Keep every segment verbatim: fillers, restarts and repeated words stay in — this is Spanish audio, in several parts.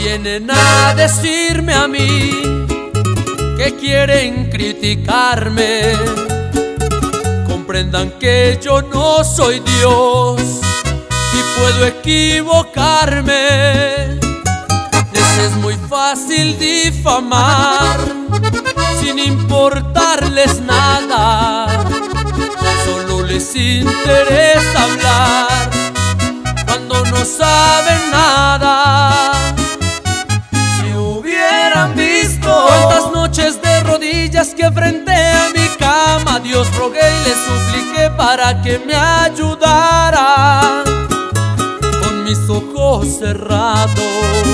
vienen a decirme a mí que quieren criticarme. Comprendan que yo no soy Dios y puedo equivocarme. Les es muy fácil difamar sin importarles nada. Solo les interesa hablar cuando no saben nada. Si hubieran visto cuántas noches de rodillas que frente a mi cama Dios rogué y le supliqué para que me ayudara con mis ojos cerrados.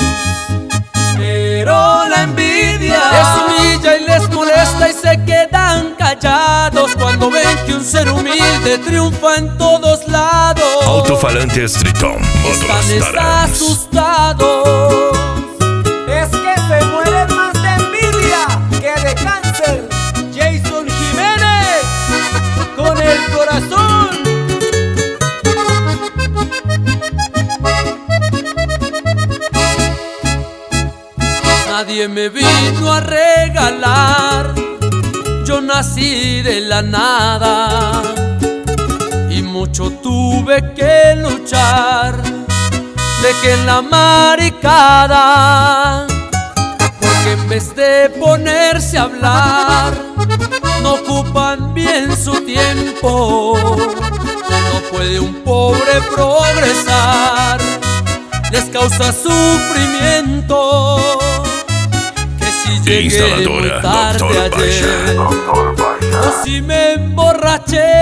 Pero la envidia les humilla y les molesta y se quedan callados cuando ven que un ser humilde triunfa en todos lados. Alto-falantes Tritón, Están asustados. Es que se mueren más de envidia que de cáncer. Jason Jiménez, con el corazón. Nadie me vino a regalar, yo nací de la nada y mucho tuve que luchar. Dejé en la maricada, porque en vez de ponerse a hablar, no ocupan bien su tiempo. No puede un pobre progresar, les causa sufrimiento. Si llegué muy tarde ayer o si me emborraché,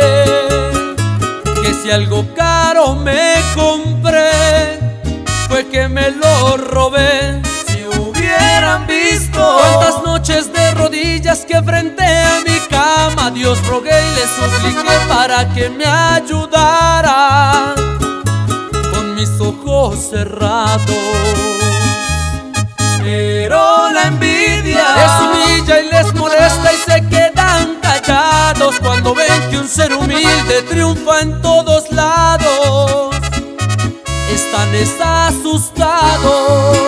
que si algo caro me compré fue que me lo robé. Si hubieran visto cuántas noches de rodillas que frente a mi cama Dios rogué y le supliqué para que me ayudara con mis ojos cerrados. Pero la envidia les humilla y les molesta y se quedan callados cuando ven que un ser humilde triunfa en todos lados. Están asustados.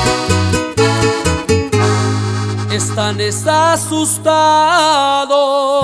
Están asustados.